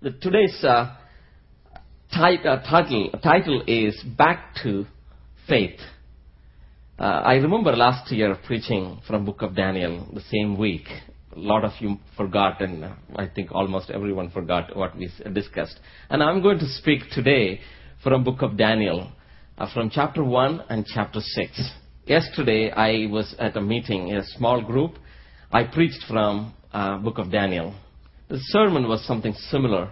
Today's title is Back to Faith. I remember last year preaching from Book of Daniel the same week. A lot of you forgot, and I think almost everyone forgot what we discussed. And I'm going to speak today from Book of Daniel, from chapter 1 and chapter 6. Yesterday, I was at a meeting in a small group. I preached from Book of Daniel. The sermon was something similar.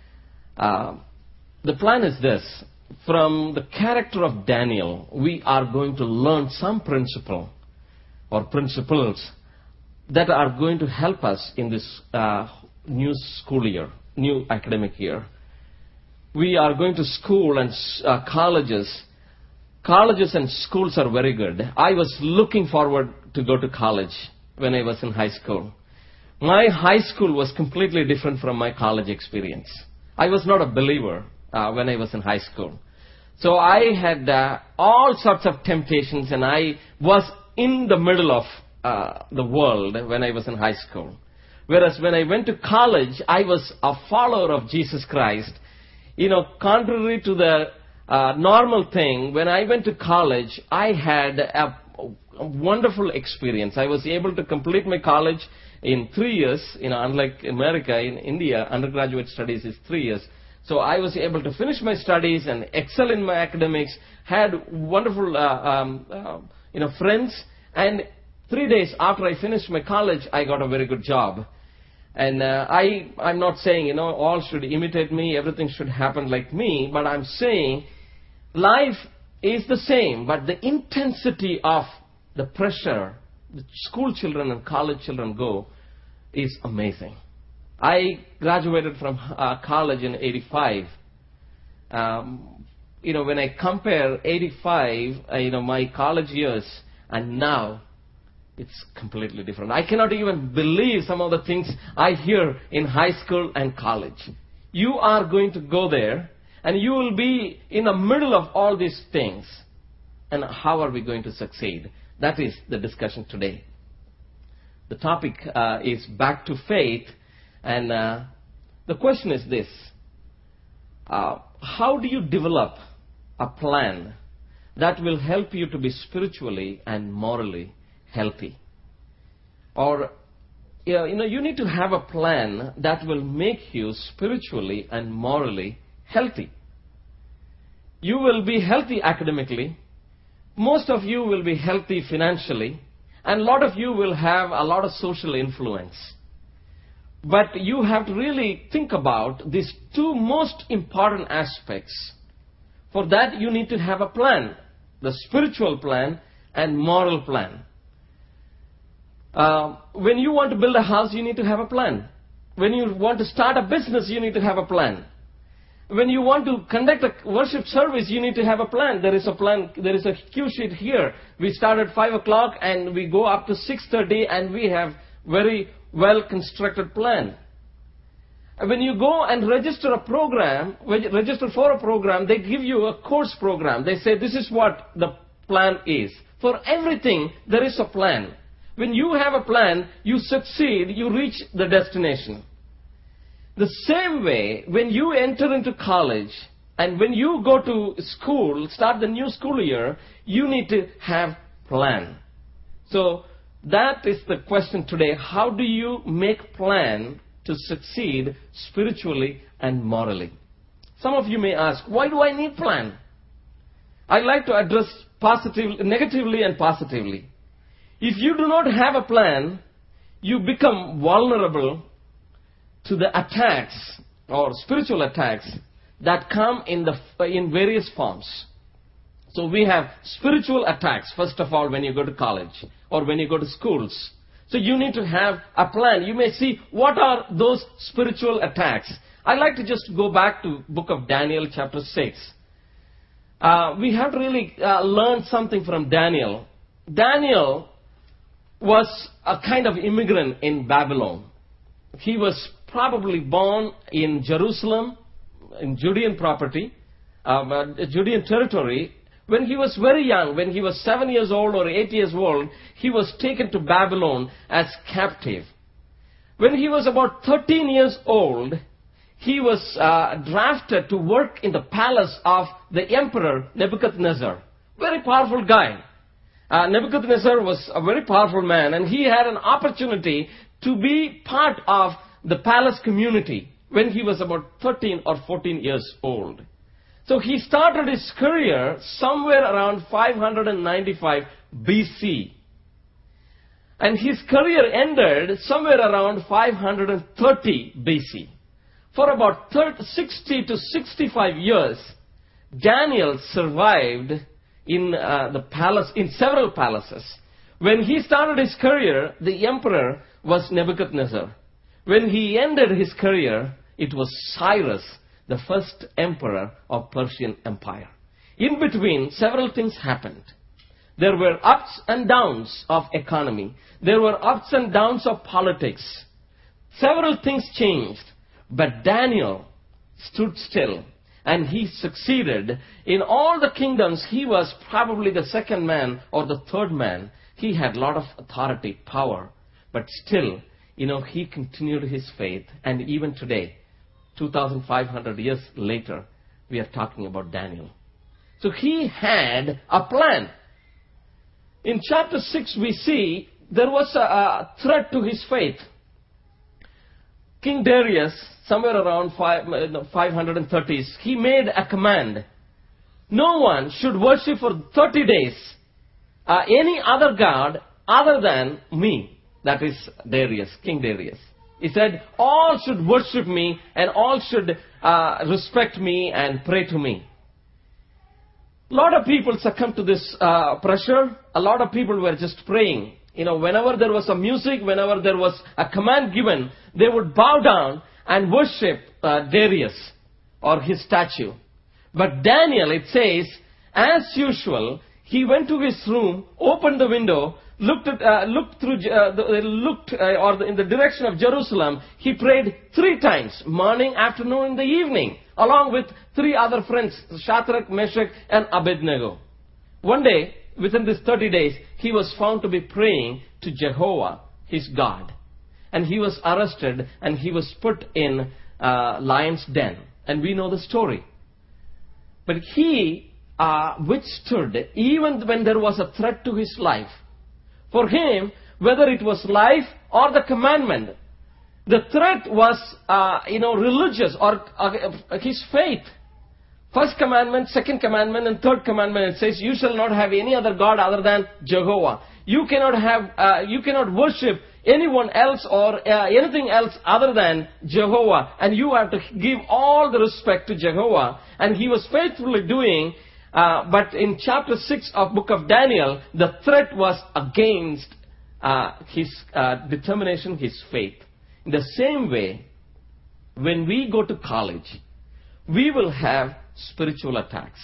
The plan is this. From the character of Daniel, we are going to learn some principle or principles that are going to help us in this new school year, new academic year. We are going to school and colleges. Colleges and schools are very good. I was looking forward to go to college when I was in high school. My high school was completely different from my college experience. I was not a believer when I was in high school. So I had all sorts of temptations, and I was in the middle of the world when I was in high school. Whereas when I went to college, I was a follower of Jesus Christ. You know, contrary to the normal thing, when I went to college, I had a wonderful experience. I was able to complete my college in 3 years. You know, unlike America, in India, undergraduate studies is 3 years. So I was able to finish my studies and excel in my academics, had wonderful friends, and 3 days after I finished my college, I got a very good job. And I'm not saying, all should imitate me, everything should happen like me, but I'm saying life is the same, but the intensity of the pressure the school children and college children go is amazing. I graduated from college in 85. When I compare 85, my college years and now, it's completely different. I cannot even believe some of the things I hear in high school and college. You are going to go there, and you will be in the middle of all these things. And how are we going to succeed? That is the discussion today. The topic is back to faith. And the question is this. How do you develop a plan that will help you to be spiritually and morally healthy? Or, you need to have a plan that will make you spiritually and morally healthy. You will be healthy academically. Most of you will be healthy financially. And a lot of you will have a lot of social influence. But you have to really think about these two most important aspects. For that, you need to have a plan, the spiritual plan and moral plan. When you want to build a house, you need to have a plan. When you want to start a business, you need to have a plan. When you want to conduct a worship service, you need to have a plan. There is a plan. There is a cue sheet here. We start at 5 o'clock and we go up to 6:30, and we have very well-constructed plan. When you go and register for a program, they give you a course program. They say this is what the plan is. For everything, there is a plan. When you have a plan, you succeed, you reach the destination. The same way, when you enter into college and when you go to school, start the new school year, you need to have plan. So that is the question today. How do you make plan to succeed spiritually and morally? Some of you may ask, why do I need plan? I'd like to address negatively and positively. If you do not have a plan, you become vulnerable to the attacks or spiritual attacks that come in various forms. So we have spiritual attacks, first of all, when you go to college or when you go to schools. So you need to have a plan. You may see, what are those spiritual attacks? I'd like to just go back to Book of Daniel, chapter 6. We have to really learn something from Daniel. Daniel was a kind of immigrant in Babylon. He was probably born in Jerusalem, in Judean property, Judean territory. When he was very young, when he was 7 years old or 8 years old, he was taken to Babylon as captive. When he was about 13 years old, he was drafted to work in the palace of the emperor Nebuchadnezzar. Very powerful guy. Nebuchadnezzar was a very powerful man, and he had an opportunity to be part of the palace community when he was about 13 or 14 years old. So he started his career somewhere around 595 BC. And his career ended somewhere around 530 BC. For about 60 to 65 years, Daniel survived in the palace, in several palaces. When he started his career, the emperor was Nebuchadnezzar. When he ended his career, it was Cyrus, the first emperor of Persian Empire. In between, several things happened. There were ups and downs of economy. There were ups and downs of politics. Several things changed, but Daniel stood still, and he succeeded. In all the kingdoms, he was probably the second man or the third man. He had a lot of authority, power, but still, he continued his faith, and even today, 2,500 years later, we are talking about Daniel. So he had a plan. In chapter 6, we see there was a threat to his faith. King Darius, somewhere around 530s, he made a command. No one should worship for 30 days any other god other than me. That is Darius, King Darius. He said, all should worship me and all should respect me and pray to me. A lot of people succumbed to this pressure. A lot of people were just praying. Whenever there was a music, whenever there was a command given, they would bow down and worship Darius or his statue. But Daniel, it says, as usual, he went to his room, opened the window, looked in the direction of Jerusalem. He prayed 3 times, morning, afternoon, and the evening, along with 3 other friends, Shadrach, Meshach, and Abednego. One day, within these 30 days, he was found to be praying to Jehovah, his God. And he was arrested and he was put in lion's den. And we know the story. But he withstood even when there was a threat to his life. For him, whether it was life or the commandment, the threat was, religious or his faith. First commandment, second commandment, and third commandment, it says, you shall not have any other god other than Jehovah. You cannot worship anyone else or anything else other than Jehovah. And you have to give all the respect to Jehovah. And he was faithfully doing, but in chapter 6 of book of Daniel, the threat was against his determination, his faith. In the same way, when we go to college, we will have spiritual attacks.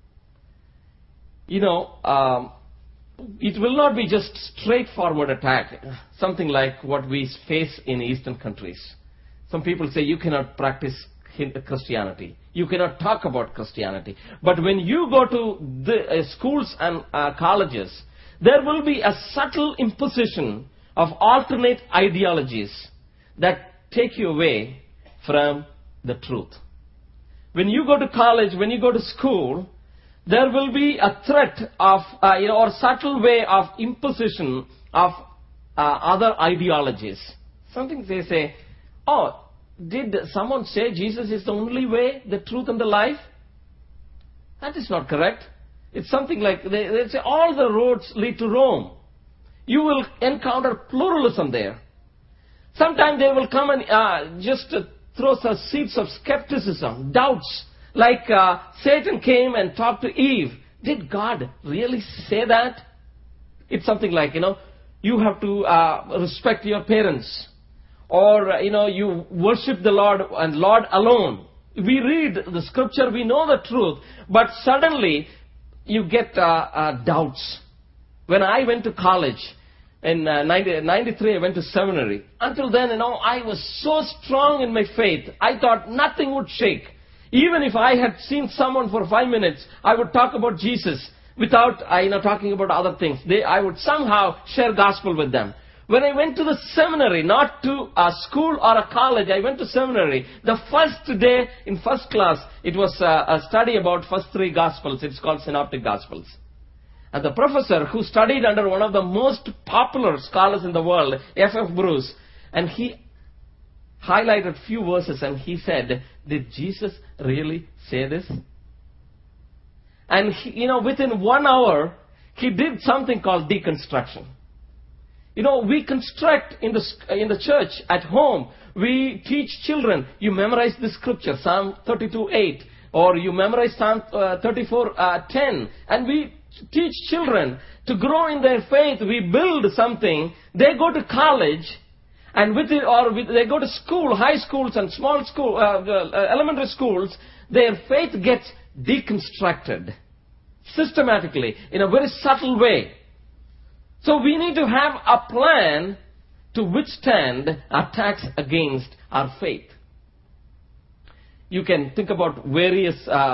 It will not be just straightforward attack, something like what we face in Eastern countries. Some people say you cannot practice Christianity. You cannot talk about Christianity. But when you go to the schools and colleges, there will be a subtle imposition of alternate ideologies that take you away from the truth. When you go to college, when you go to school, there will be a threat of, or subtle way of imposition of other ideologies. Something they say, oh, did someone say Jesus is the only way, the truth, and the life? That is not correct. It's something like, they say all the roads lead to Rome. You will encounter pluralism there. Sometimes they will come and just throw some seeds of skepticism, doubts. Like Satan came and talked to Eve. Did God really say that? It's something like, you have to respect your parents. Or, you worship the Lord and Lord alone. We read the scripture, we know the truth. But suddenly, you get doubts. When I went to college, in 93, I went to seminary. Until then, I was so strong in my faith. I thought nothing would shake. Even if I had seen someone for 5 minutes, I would talk about Jesus without, talking about other things. I would somehow share gospel with them. When I went to the seminary, not to a school or a college, I went to seminary. The first day in first class, it was a study about first three Gospels. It's called Synoptic Gospels. And the professor who studied under one of the most popular scholars in the world, F.F. Bruce, and he highlighted few verses and he said, did Jesus really say this? And within 1 hour, he did something called deconstruction. We construct in the church, at home. We teach children, you memorize the scripture, Psalm 32:8, or you memorize Psalm 34:10, and we teach children to grow in their faith. We build something. They go to college, and they go to school, high schools and small school, elementary schools. Their faith gets deconstructed systematically in a very subtle way. So we need to have a plan to withstand attacks against our faith. You can think about various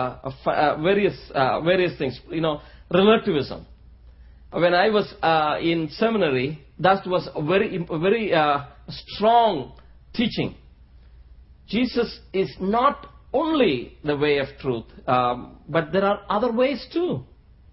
things. Relativism. When I was in seminary, that was a very strong teaching. Jesus is not only the way of truth, but there are other ways too.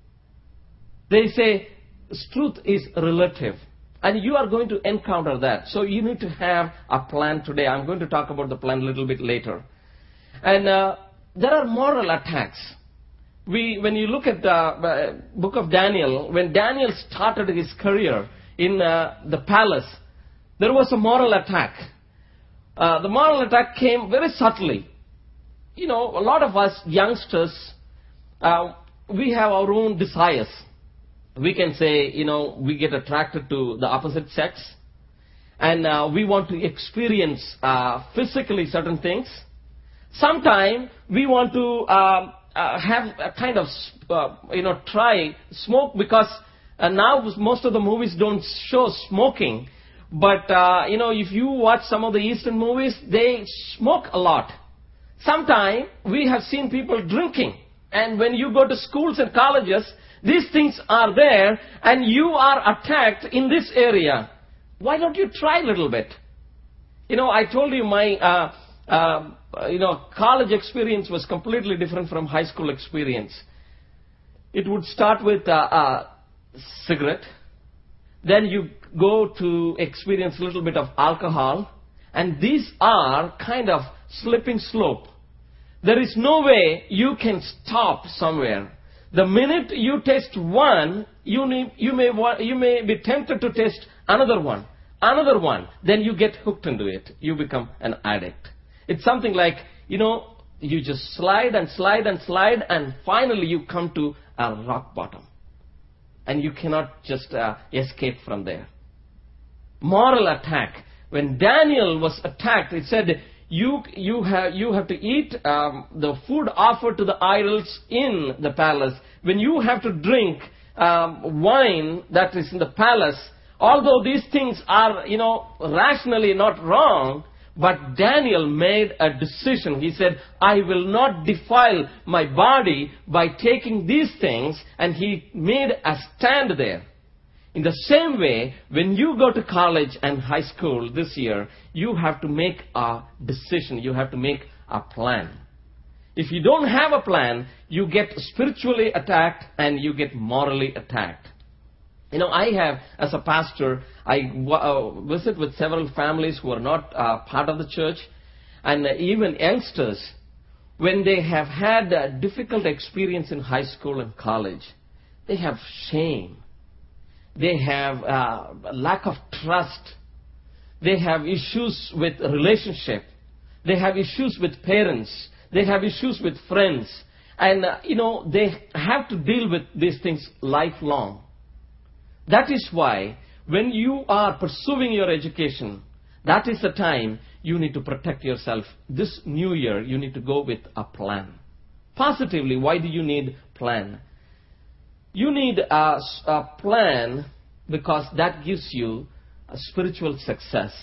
They say truth is relative, and you are going to encounter that. So you need to have a plan today. I'm going to talk about the plan a little bit later. And there are moral attacks. When you look at the book of Daniel, when Daniel started his career in the palace, there was a moral attack. The moral attack came very subtly. A lot of us youngsters, we have our own desires. We can say, we get attracted to the opposite sex, and we want to experience physically certain things. Sometimes we want to have a kind of, try smoke, because now most of the movies don't show smoking. But, if you watch some of the Eastern movies, they smoke a lot. Sometimes we have seen people drinking. And when you go to schools and colleges, these things are there, and you are attacked in this area. Why don't you try a little bit? I told you my, college experience was completely different from high school experience. It would start with a cigarette. Then you go to experience a little bit of alcohol. And these are kind of slipping slope. There is no way you can stop somewhere. The minute you taste one, you may be tempted to taste another one. Then you get hooked into it. You become an addict. It's something like, you just slide and slide and slide, and finally you come to a rock bottom. And you cannot just escape from there. Moral attack. When Daniel was attacked, it said, you have to eat the food offered to the idols in the palace. When you have to drink wine that is in the palace, although these things are, rationally not wrong, but Daniel made a decision. He said, I will not defile my body by taking these things, and he made a stand there. In the same way, when you go to college and high school this year, you have to make a decision. You have to make a plan. If you don't have a plan, you get spiritually attacked and you get morally attacked. I have, as a pastor, I visit with several families who are not part of the church, and even youngsters, when they have had a difficult experience in high school and college, they have shame. They have lack of trust. They have issues with relationship. They have issues with parents. They have issues with friends. And, they have to deal with these things lifelong. That is why when you are pursuing your education, that is the time you need to protect yourself. This new year, you need to go with a plan. Positively, why do you need plan? You need a plan because that gives you a spiritual success.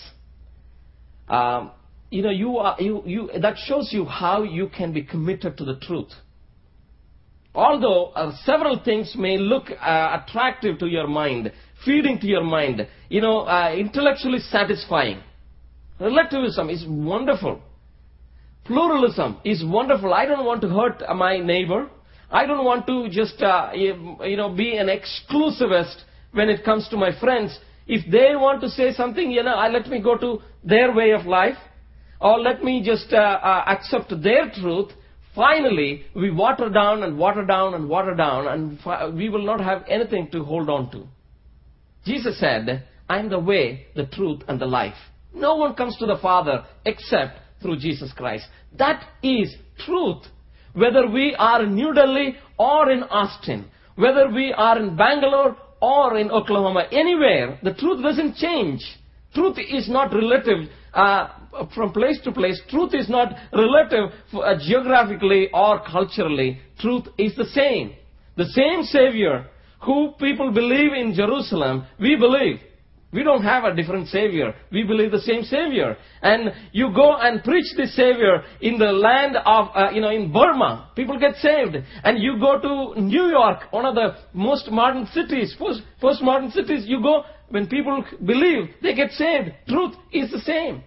That shows you how you can be committed to the truth. Although several things may look attractive to your mind, feeding to your mind, intellectually satisfying. Relativism is wonderful. Pluralism is wonderful. I don't want to hurt my neighbor. I don't want to just, be an exclusivist when it comes to my friends. If they want to say something, let me go to their way of life, or let me just accept their truth. Finally, we water down and water down and water down, and we will not have anything to hold on to. Jesus said, I am the way, the truth, and the life. No one comes to the Father except through Jesus Christ. That is truth. Whether we are in New Delhi or in Austin, whether we are in Bangalore or in Oklahoma, anywhere, the truth doesn't change. Truth is not relative from place to place. Truth is not relative geographically or culturally. Truth is the same. The same Savior who people believe in Jerusalem, we believe. We don't have a different Savior. We believe the same Savior. And you go and preach this Savior in the land of, in Burma. People get saved. And you go to New York, one of the most modern cities, postmodern cities. You go, when people believe, they get saved. Truth is the same.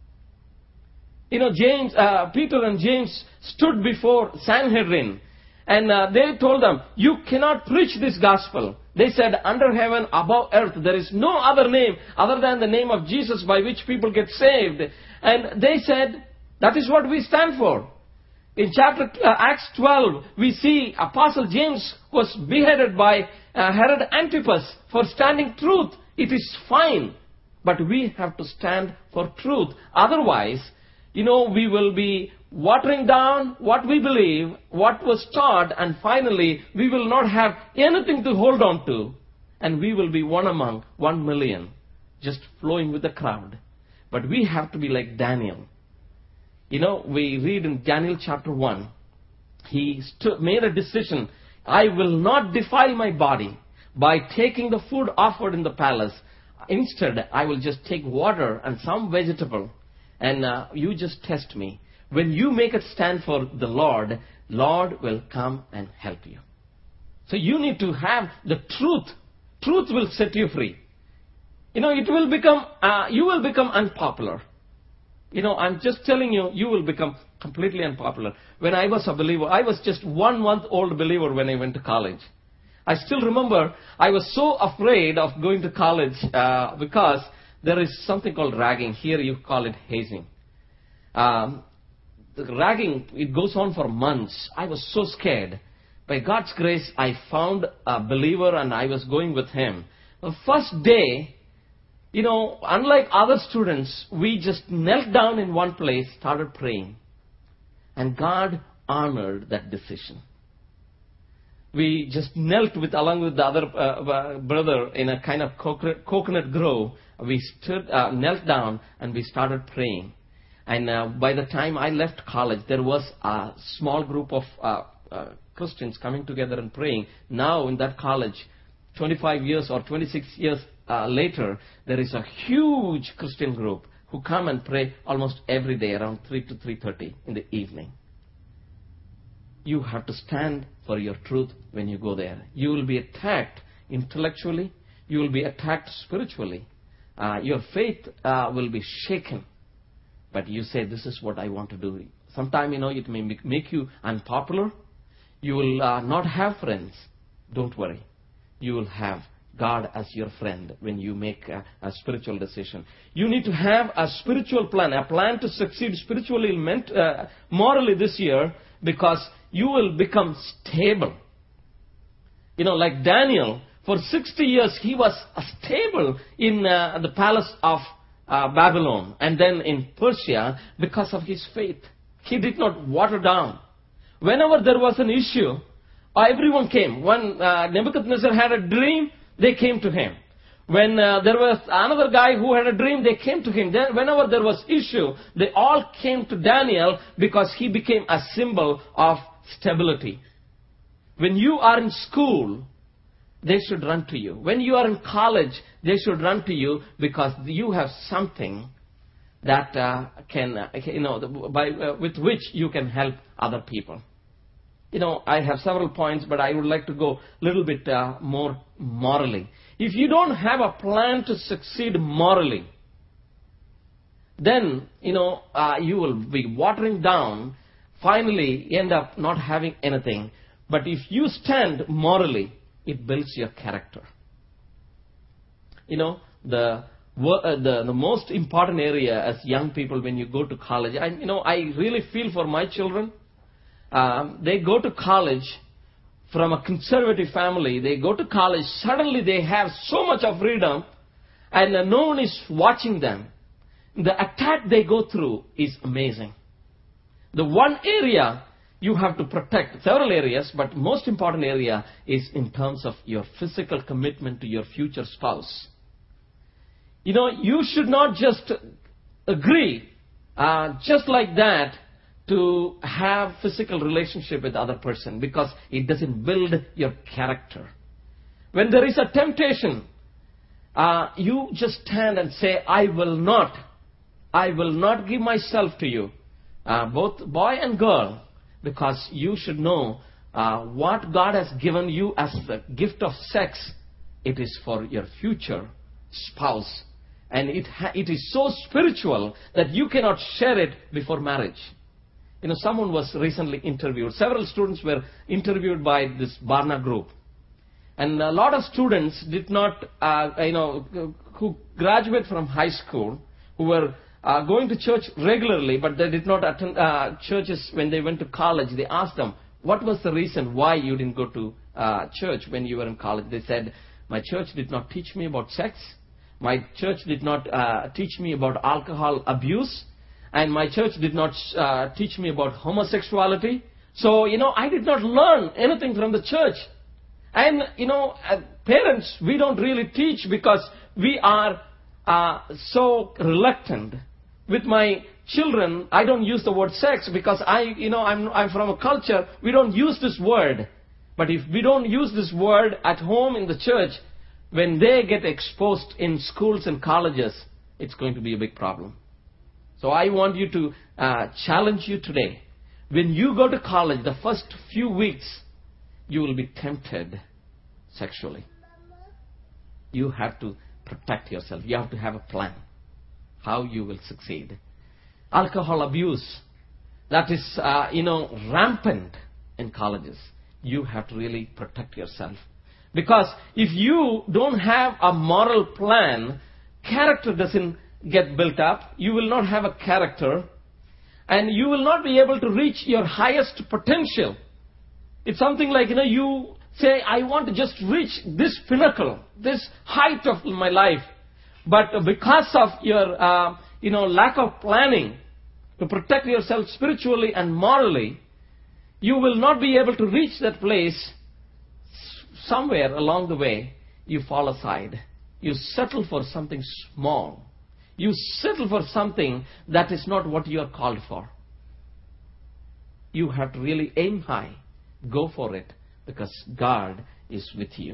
Peter and James stood before Sanhedrin. And they told them, you cannot preach this gospel. They said, under heaven, above earth, there is no other name other than the name of Jesus by which people get saved. And they said, that is what we stand for. In Acts 12, we see Apostle James was beheaded by Herod Antipas for standing truth. It is fine, but we have to stand for truth. Otherwise, we will be watering down what we believe, what was taught, and finally, we will not have anything to hold on to. And we will be one among 1 million, just flowing with the crowd. But we have to be like Daniel. We read in Daniel chapter 1, he made a decision, I will not defile my body by taking the food offered in the palace. Instead, I will just take water and some vegetable, and you just test me. When you make a stand for the Lord will come and help you. So you need to have the truth. Truth will set you free. You will become unpopular. I'm just telling you, you will become completely unpopular. When I was a believer, I was just 1 month old believer when I went to college. I still remember I was so afraid of going to college because there is something called ragging. Here you call it hazing. The ragging, it goes on for months. I was so scared. By God's grace, I found a believer and I was going with him. The first day, unlike other students, we just knelt down in one place, started praying. And God honored that decision. We just knelt along with the other brother in a kind of coconut grove. We knelt down and we started praying. And by the time I left college, there was a small group of Christians coming together and praying. Now in that college, 25 years or 26 years later, there is a huge Christian group who come and pray almost every day around 3 to 3:30 in the evening. You have to stand for your truth when you go there. You will be attacked intellectually. You will be attacked spiritually. Your faith will be shaken. But you say, this is what I want to do. Sometime, it may make you unpopular. You will not have friends. Don't worry. You will have God as your friend when you make a spiritual decision. You need to have a spiritual plan, a plan to succeed spiritually, morally this year, because you will become stable. Like Daniel, for 60 years, he was stable in the palace of Babylon and then in Persia because of his faith. He did not water down. Whenever there was an issue, everyone came. When Nebuchadnezzar had a dream, they came to him. When there was another guy who had a dream, they came to him. Then whenever there was issue, they all came to Daniel because he became a symbol of stability. When you are in school, they should run to you. When you are in college, they should run to you because you have something that with which you can help other people. I have several points, but I would like to go a little bit more morally. If you don't have a plan to succeed morally, then, you will be watering down, finally end up not having anything. But if you stand morally, it builds your character. The most important area as young people when you go to college, I really feel for my children. They go to college from a conservative family. They go to college, suddenly they have so much of freedom, and no one is watching them. The attack they go through is amazing. The one area you have to protect, several areas, but most important area is in terms of your physical commitment to your future spouse. You should not just agree, just like that, to have physical relationship with the other person, because it doesn't build your character. When there is a temptation, you just stand and say, I will not give myself to you, both boy and girl, because you should know what God has given you as the gift of sex. It is for your future spouse. And it is so spiritual that you cannot share it before marriage. Someone was recently interviewed. Several students were interviewed by this Barna group. And a lot of students did not, who graduate from high school, who were going to church regularly, but they did not attend churches when they went to college. They asked them, what was the reason why you didn't go to church when you were in college? They said, my church did not teach me about sex. My church did not teach me about alcohol abuse. And my church did not teach me about homosexuality. So, I did not learn anything from the church. And, parents, we don't really teach because we are so reluctant. With my children, I don't use the word sex because I'm from a culture, we don't use this word. But if we don't use this word at home in the church, when they get exposed in schools and colleges, it's going to be a big problem. So I want you to challenge you today. When you go to college, the first few weeks, you will be tempted sexually. You have to protect yourself. You have to have a plan how you will succeed. Alcohol abuse, that is, rampant in colleges. You have to really protect yourself. Because if you don't have a moral plan, character doesn't get built up, you will not have a character, and you will not be able to reach your highest potential. It's something like, you say, I want to just reach this pinnacle, this height of my life. But because of your, lack of planning to protect yourself spiritually and morally, you will not be able to reach that place. Somewhere along the way, you fall aside. You settle for something small. You settle for something that is not what you are called for. You have to really aim high. Go for it, because God is with you.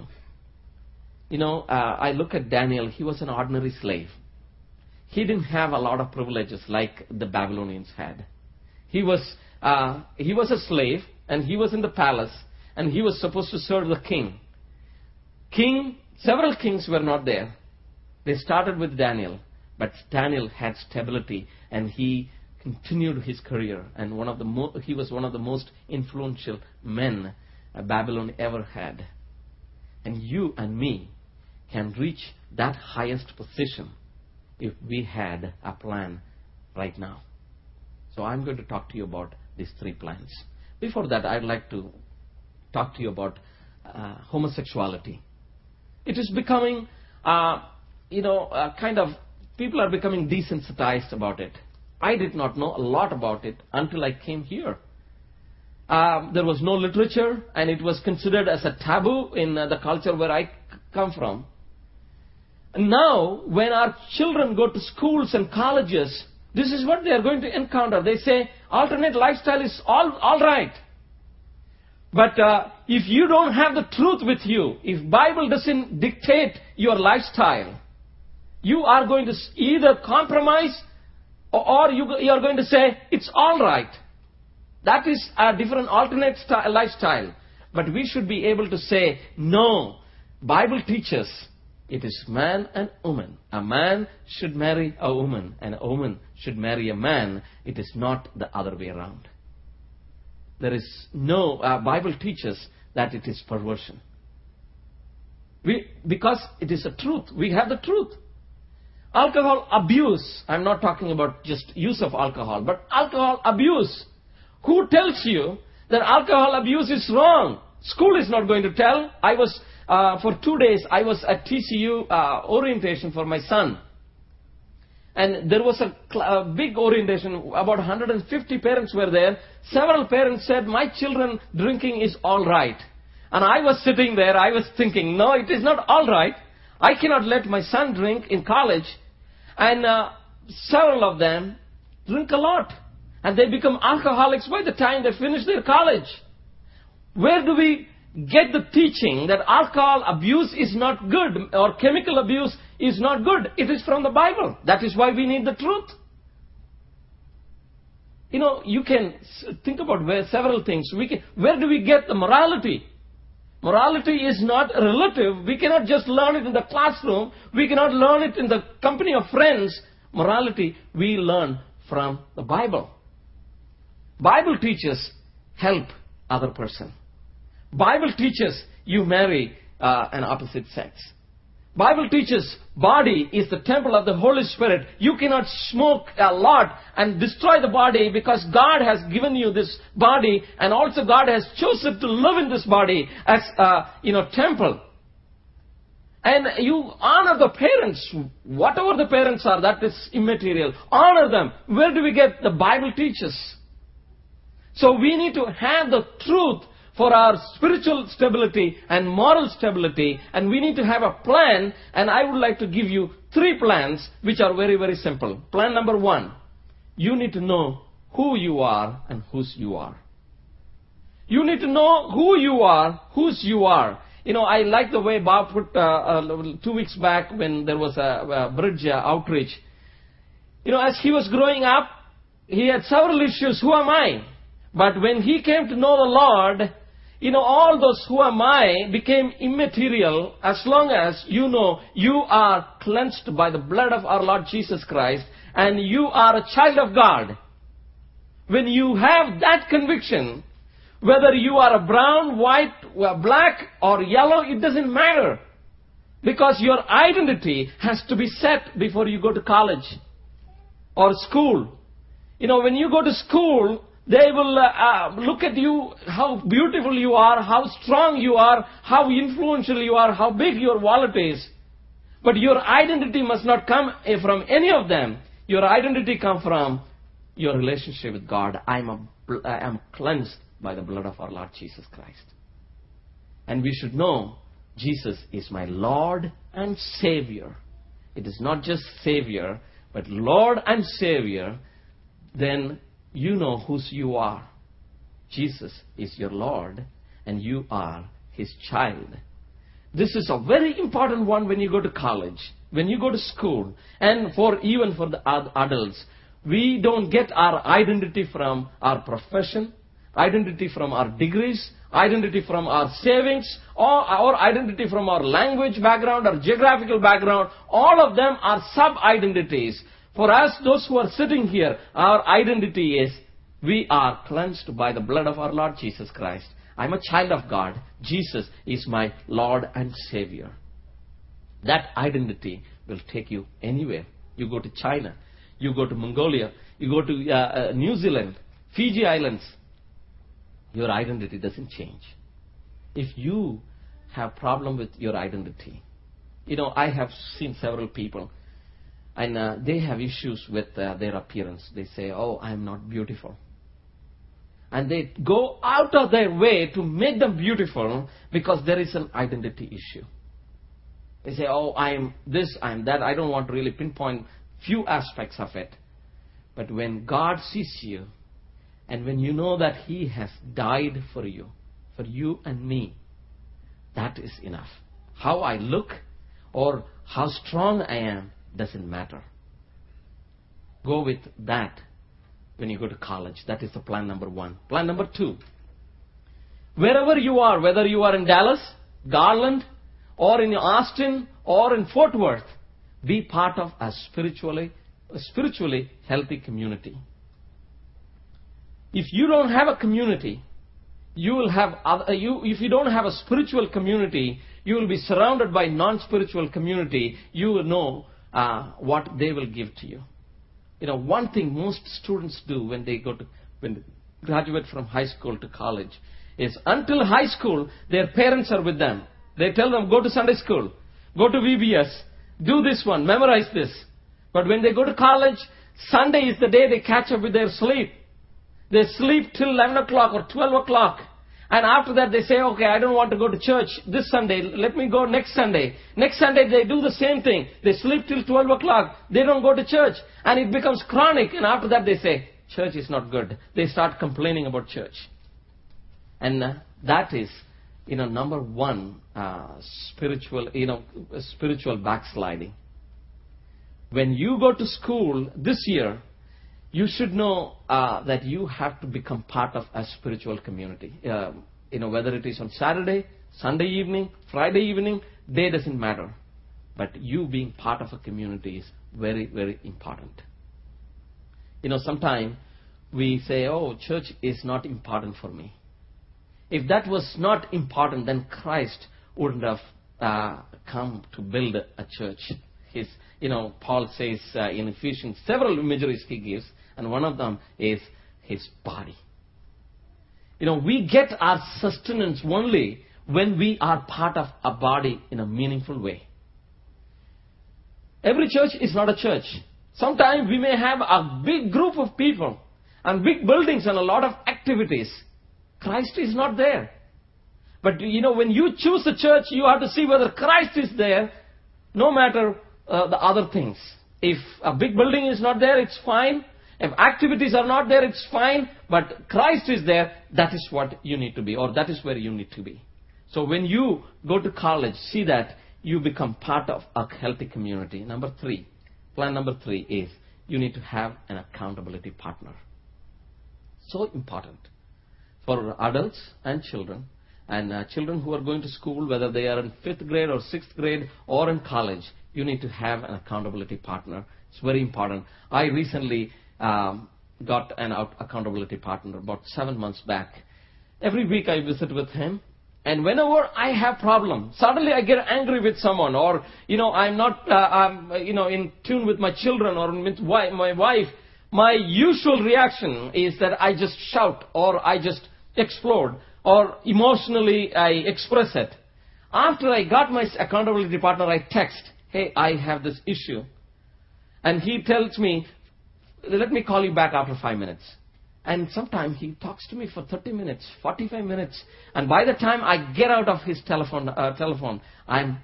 I look at Daniel. He was an ordinary slave. He didn't have a lot of privileges like the Babylonians had. He was a slave, and he was in the palace, and he was supposed to serve the king. Several kings were not there. They started with Daniel, but Daniel had stability, and he continued his career, and he was one of the most influential men Babylon ever had. And you and me can reach that highest position if we had a plan right now. So I'm going to talk to you about these 3 plans. Before that, I'd like to talk to you about homosexuality. It is becoming, people are becoming desensitized about it. I did not know a lot about it until I came here. There was no literature, and it was considered as a taboo in the culture where I come from. Now, when our children go to schools and colleges, this is what they are going to encounter. They say, alternate lifestyle is all right. But if you don't have the truth with you, if Bible doesn't dictate your lifestyle, you are going to either compromise or you are going to say, it's all right. That is a different alternate lifestyle. But we should be able to say, no, Bible teaches it is man and woman. A man should marry a woman and a woman should marry a man. It is not the other way around. There is no, Bible teaches that it is perversion. Because it is a truth. We have the truth. Alcohol abuse. I'm not talking about just use of alcohol, but alcohol abuse. Who tells you that alcohol abuse is wrong? School is not going to tell. For 2 days, I was at TCU orientation for my son. And there was a big orientation. About 150 parents were there. Several parents said, my children drinking is all right. And I was sitting there, I was thinking, no, it is not all right. I cannot let my son drink in college. And several of them drink a lot. And they become alcoholics by the time they finish their college. Where do we get the teaching that alcohol abuse is not good or chemical abuse is not good? It is from the Bible. That is why we need the truth. You know, you can think about several things. Where do we get the morality? Morality is not relative. We cannot just learn it in the classroom. We cannot learn it in the company of friends. Morality we learn from the Bible. Bible teaches help other person. Bible teaches you marry an opposite sex. Bible teaches body is the temple of the Holy Spirit. You cannot smoke a lot and destroy the body because God has given you this body and also God has chosen to live in this body as temple. And you honor the parents. Whatever the parents are, that is immaterial. Honor them. Where do we get? The Bible teaches. So we need to have the truth for our spiritual stability and moral stability, and we need to have a plan, and I would like to give you 3 plans which are very, very simple. Plan number 1, you need to know who you are and whose you are. You need to know who you are, whose you are. You know, I like the way Bob put 2 weeks back when there was a bridge outreach. You know, as he was growing up, he had several issues. Who am I? But when he came to know the Lord, you know, all those who am I became immaterial as long as you know you are cleansed by the blood of our Lord Jesus Christ and you are a child of God. When you have that conviction, whether you are a brown, white, black or yellow, it doesn't matter. Because your identity has to be set before you go to college or school. You know, when you go to school, they will look at you, how beautiful you are, how strong you are, how influential you are, how big your wallet is. But your identity must not come from any of them. Your identity comes from your relationship with God. I am cleansed by the blood of our Lord Jesus Christ. And we should know Jesus is my Lord and Savior. It is not just Savior, but Lord and Savior. Then you know whose you are. Jesus is your Lord and you are His child. This is a very important one when you go to college, when you go to school, and even for the adults. We don't get our identity from our profession, identity from our degrees, identity from our savings, or our identity from our language background or geographical background. All of them are sub-identities. For us, those who are sitting here, our identity is we are cleansed by the blood of our Lord Jesus Christ. I'm a child of God. Jesus is my Lord and Savior. That identity will take you anywhere. You go to China, you go to Mongolia, you go to New Zealand, Fiji Islands. Your identity doesn't change. If you have problem with your identity, you know, I have seen several people, and they have issues with their appearance. They say, oh, I'm not beautiful. And they go out of their way to make them beautiful because there is an identity issue. They say, oh, I'm this, I'm that. I don't want to really pinpoint few aspects of it. But when God sees you, and when you know that He has died for you and me, that is enough. How I look or how strong I am doesn't matter. Go with that when you go to college. That is the plan number 1. Plan number 2. Wherever you are, whether you are in Dallas, Garland, or in Austin, or in Fort Worth, be part of a spiritually healthy community. If you don't have a community, you will have if you don't have a spiritual community, you will be surrounded by non-spiritual community. You will know what they will give to you. One thing most students do when they graduate from high school to college is, until high school, their parents are with them. They tell them, go to Sunday school, go to VBS, do this one, memorize this. But when they go to college, Sunday is the day they catch up with their sleep. They sleep till 11 o'clock or 12 o'clock. And after that they say, okay, I don't want to go to church this Sunday. Let me go next Sunday. Next Sunday they do the same thing. They sleep till 12 o'clock. They don't go to church. And it becomes chronic. And after that they say, church is not good. They start complaining about church. And that is, number 1, spiritual backsliding. When you go to school this year, you should know that you have to become part of a spiritual community. Whether it is on Saturday, Sunday evening, Friday evening, day doesn't matter. But you being part of a community is very, very important. Sometimes we say, oh, church is not important for me. If that was not important, then Christ wouldn't have come to build a church. Paul says in Ephesians, several imageries he gives, and one of them is his body. We get our sustenance only when we are part of a body in a meaningful way. Every church is not a church. Sometimes we may have a big group of people and big buildings and a lot of activities. Christ is not there. But when you choose a church, you have to see whether Christ is there, no matter the other things. If a big building is not there, it's fine. If activities are not there, it's fine. But Christ is there, that is what you need to be, or that is where you need to be. So when you go to college, see that you become part of a healthy community. Plan number 3 is, you need to have an accountability partner. So important for adults and children. And children who are going to school, whether they are in 5th grade or 6th grade or in college, you need to have an accountability partner. It's very important. I recently got an accountability partner about 7 months back. Every week I visit with him. And whenever I have problem, suddenly I get angry with someone, or I'm not in tune with my children or with my wife. My usual reaction is that I just shout, or I just explode, or emotionally I express it. After I got my accountability partner, I text, hey, I have this issue. And he tells me, let me call you back after 5 minutes. And sometimes he talks to me for 30 minutes, 45 minutes. And by the time I get out of his telephone, I'm,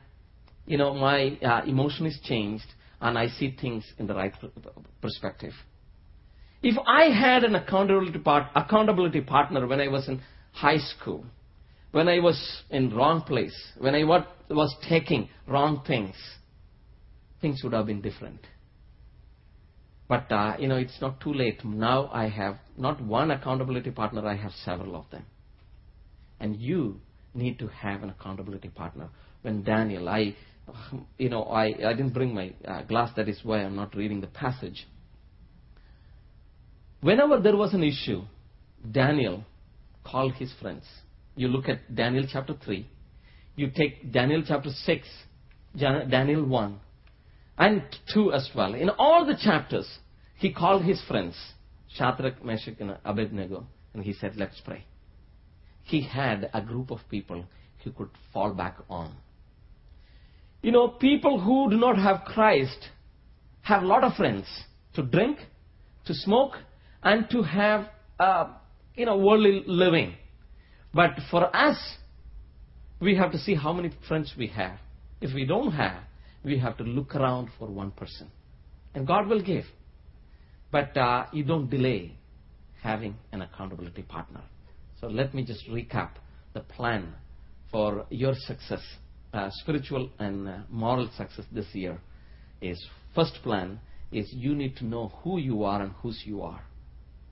my emotion is changed, and I see things in the right perspective. If I had an accountability partner when I was in high school, when I was in wrong place, when I was taking wrong things would have been different. But, it's not too late. Now I have not one accountability partner, I have several of them. And you need to have an accountability partner. When Daniel, I didn't bring my glass, that is why I'm not reading the passage. Whenever there was an issue, Daniel called his friends. You look at Daniel chapter 3. You take Daniel chapter 6, Daniel 1, and 2 as well. In all the chapters, he called his friends, Shadrach, Meshach, and Abednego, and he said, let's pray. He had a group of people he could fall back on. People who do not have Christ have a lot of friends to drink, to smoke, and to have, worldly living. But for us, we have to see how many friends we have. If we don't have, we have to look around for one person. And God will give. But you don't delay having an accountability partner. So let me just recap the plan for your success, spiritual and moral success this year. First plan is you need to know who you are and whose you are.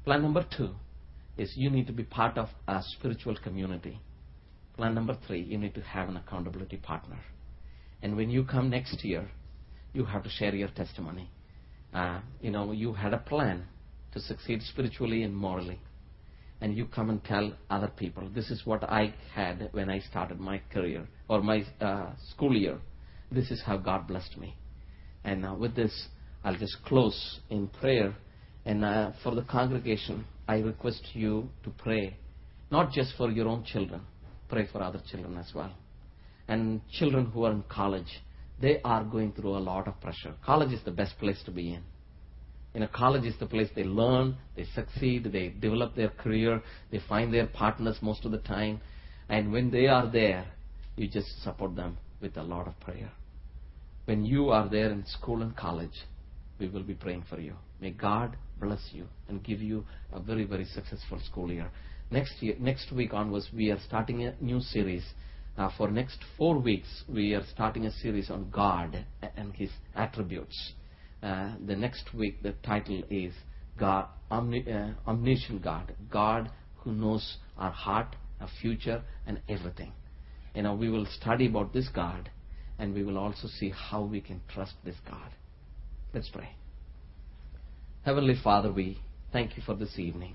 Plan number 2 is you need to be part of a spiritual community. Plan number 3, you need to have an accountability partner. And when you come next year, you have to share your testimony. You had a plan to succeed spiritually and morally. And you come and tell other people, this is what I had when I started my career or my school year. This is how God blessed me. And with this, I'll just close in prayer. And for the congregation, I request you to pray, not just for your own children, pray for other children as well. And children who are in college, they are going through a lot of pressure. College is the best place to be in. College is the place they learn, they succeed, they develop their career, they find their partners most of the time. And when they are there, you just support them with a lot of prayer. When you are there in school and college, we will be praying for you. May God bless you and give you a very, very successful school year. Next week onwards, we are starting a new series. For next 4 weeks, we are starting a series on God and His attributes. The next week, the title is God, Omniscient God, God who knows our heart, our future, and everything. We will study about this God, and we will also see how we can trust this God. Let's pray. Heavenly Father, we thank you for this evening.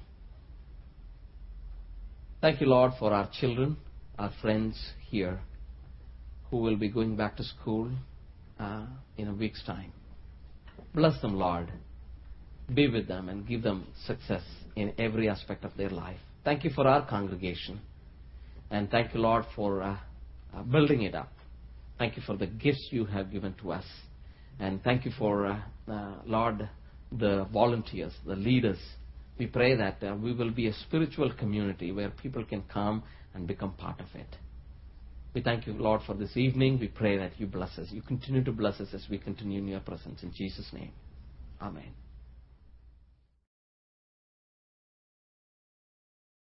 Thank you, Lord, for our children, our friends here who will be going back to school in a week's time. Bless them, Lord. Be with them and give them success in every aspect of their life. Thank you for our congregation. And thank you, Lord, for building it up. Thank you for the gifts you have given to us. And thank you for, Lord, the volunteers, the leaders. We pray that we will be a spiritual community where people can come and become part of it. We thank you, Lord, for this evening. We pray that you bless us. You continue to bless us as we continue in your presence. In Jesus' name, amen.